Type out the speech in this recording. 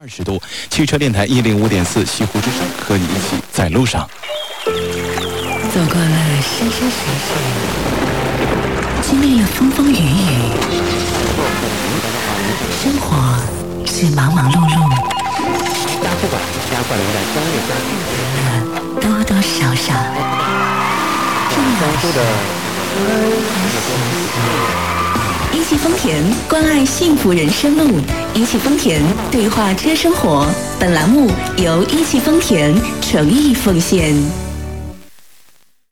20度，汽车电台105.4西湖之声，和你一起在路上。 走过了山山水水，经历了风风雨雨，生活是忙忙碌碌， 不管加冠名的专业嘉宾， 多多少少， 江苏的一汽丰田关爱幸福人生路，一汽丰田对话车生活。本栏目由一汽丰田诚意奉献。